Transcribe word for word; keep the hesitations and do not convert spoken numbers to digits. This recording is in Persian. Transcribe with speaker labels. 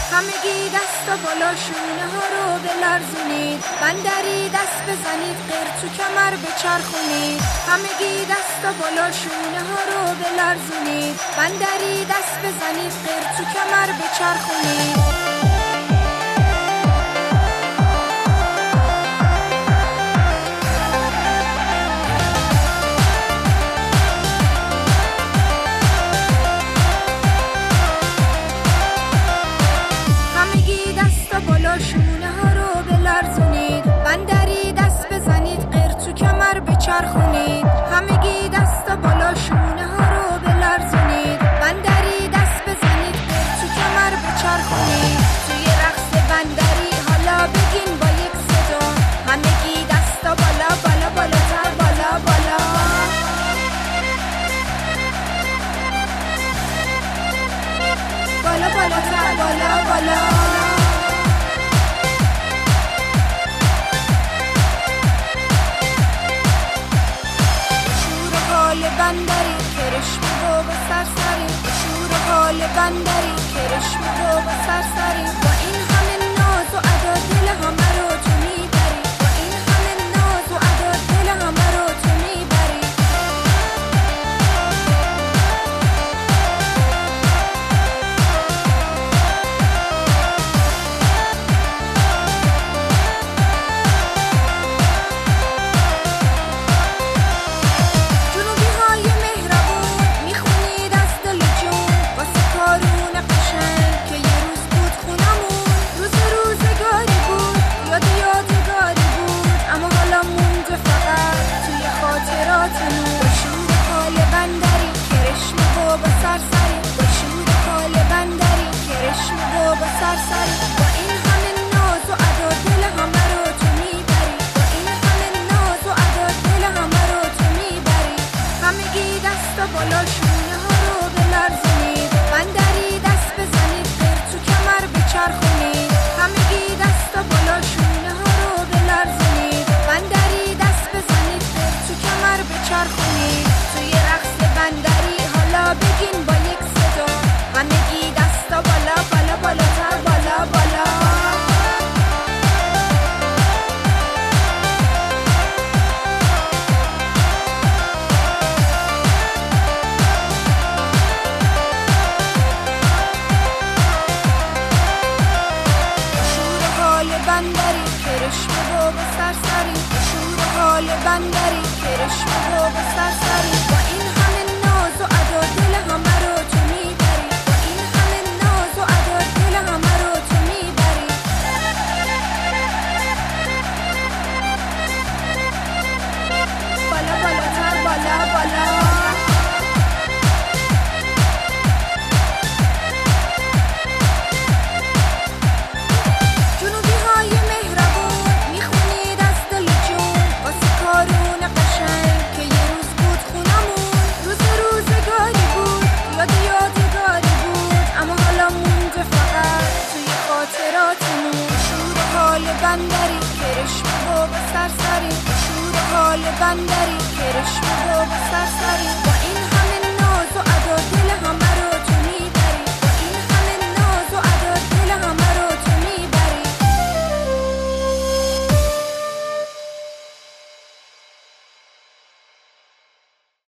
Speaker 1: همگی دست و بالا شونه ها رو بلرزونید، بندری دست بزنید، غیر تو کمر بچرخونید. همگی دست و بالا شونه ها رو بلرزونید، بندری دست بزنید، غیر تو کمر بچرخونید. شونه ها رو بلرزونید، بندری دست بزنید، غیر تو کمر بچرخونید. همگی دست بالا شونه ها رو بلرزونید، بندری دست بزنید، غیر تو کمر بچرخونید. توی رقص بندری حالا بگین با یک صدا، همگی دست بالا بالا بالاتر، بالا بالا. بالا بالاتر، بالا بالا. بندری کرشم رو به سرسری، شور حال بندری کرشم رو به سرسری. با این همه ناز و ادا دل همه رو تو میبری، با این همه ناز و ادا دل همه رو تو میبری. بالا شونه ها رو بلرزونید، بندری دست بزنید، غیر تو کمر بچرخونید. همگی دست بالا شونه ها رو بلرزونید، بندری دست بزنید، غیر تو کمر بچرخونید. توی رقص بندری حالا بگین با یک صدا، همگی دست بالا بالا بالاتر، بالا بالا. بندری کرشم رو به سرسری، شور حال بندری کرشم رو به سرسری. با این همه ناز و ادا دل همه رو تو میبری، با این همه ناز و ادا دل همه رو تو میبری. بالا بالاتر، بالا بالا. بندری کرشم رو به سرسری، شور حال بندری کرشم رو به سرسری.